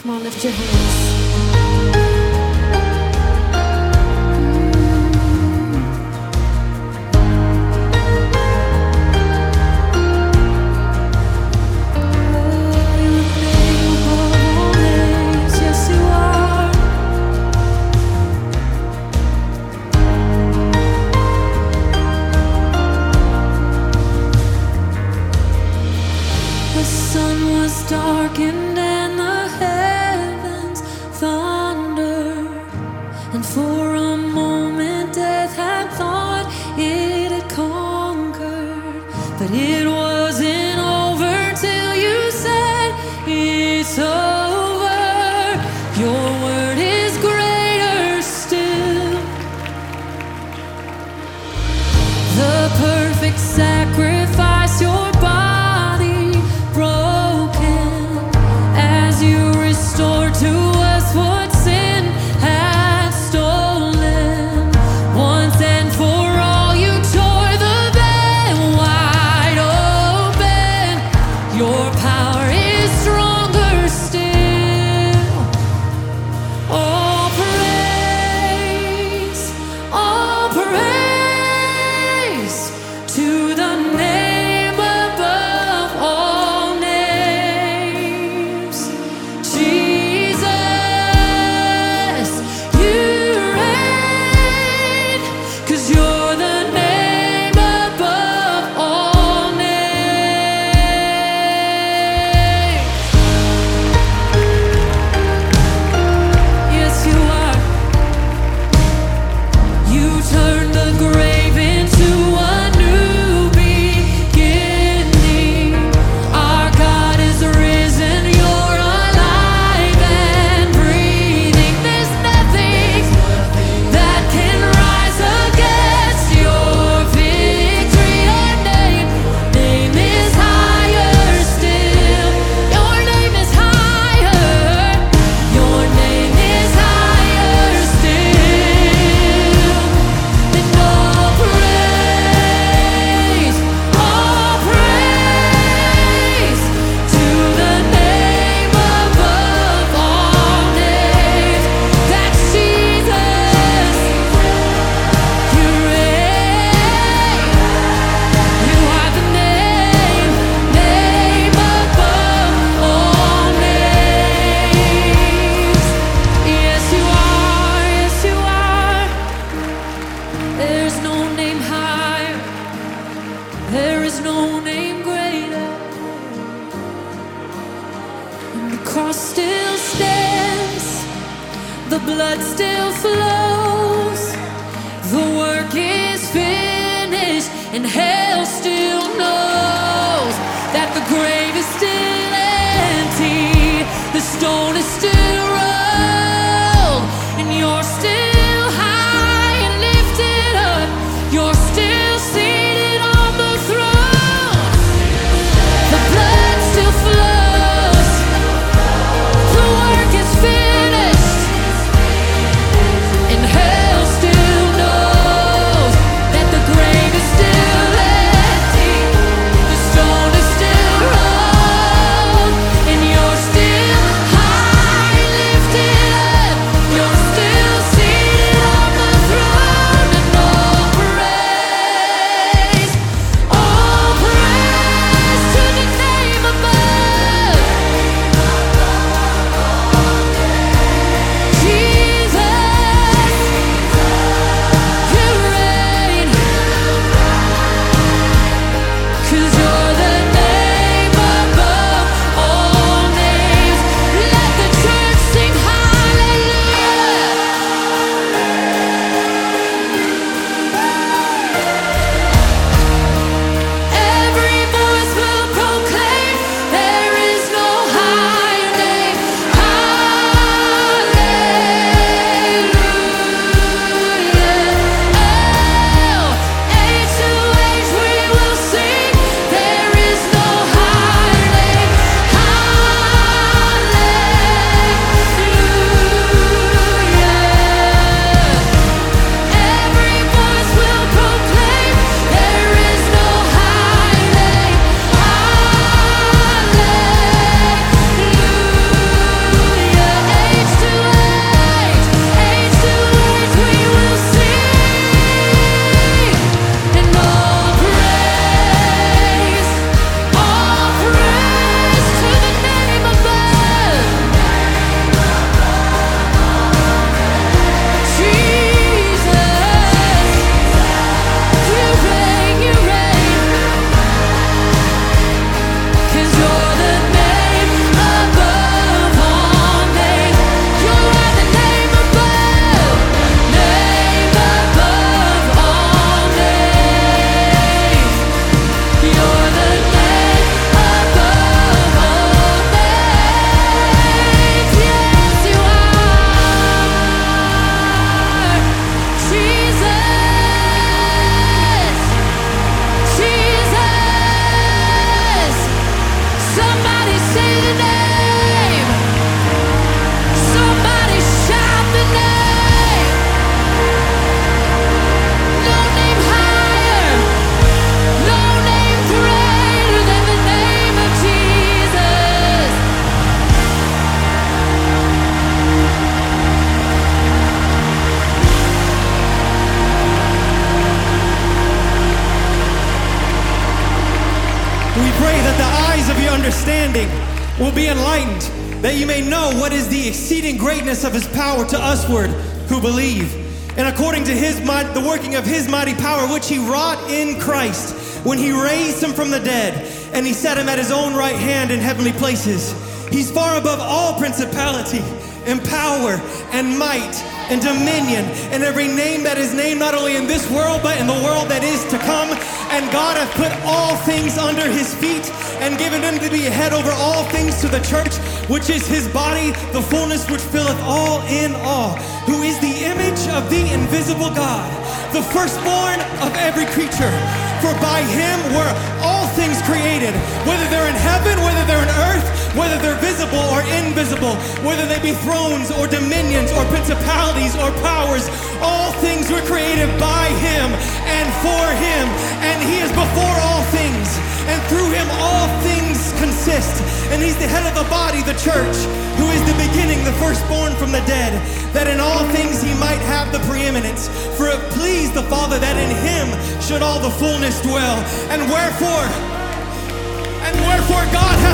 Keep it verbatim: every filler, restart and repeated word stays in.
Come on, lift your hands. The sun was darkened and the heavens thundered, and for a moment death had thought it had conquered. But it wasn't over till you said it's over. Your word is greater still. The perfect sacrifice, your body broken, as you restore to us what sin had stolen. Once and for all you tore the veil wide open. Your power is stronger still. All praise, all praise to the name above all names. Jesus, you reign, 'cause you're the name above all names. Yes, you are. You turn the grave into a new beginning. Our God is risen, you're alive and breathing. There's nothing that can rise against your victory. Your name, name is higher still. Your name is higher. Your name is higher still. And all praise, all praise to the name above all names. That's Jesus. You reign. You are the name, name above all names. Yes, you are. Yes, you are. There's no name higher. There is no name greater. And the cross still stands. The blood still flows. The work is finished, and hell still knows that the grave is still empty. The stone is still rolled, and you're still high and lifted up. You're still seated on the throne. The blood still flows. The work is finished, and hell still knows that the grave is still empty. The stone is still rolled. understanding will be enlightened, that you may know what is the exceeding greatness of his power to usward who believe. And according to his might, the working of his mighty power, which he wrought in Christ, when he raised him from the dead, and he set him at his own right hand in heavenly places. He's far above all principality and power and might and dominion and every name that is named, not only in this world, but in the world that is to come. And God hath put all things under his feet and given him to be head over all things to the church, which is his body, the fullness which filleth all in all, who is the image of the invisible God, the firstborn of every creature. For by him were all things created, whether they're in heaven, whether they're in earth, whether they're visible or invisible, whether they be thrones or dominions or principalities or powers. All things were created by him and for him, and he is before all things, and through him all things consist. And he's the head of the body, the church, who is the beginning, the firstborn from the dead, that in all things he might have the preeminence. For it pleased the Father that in him should all the fullness dwell. And wherefore, and wherefore God hath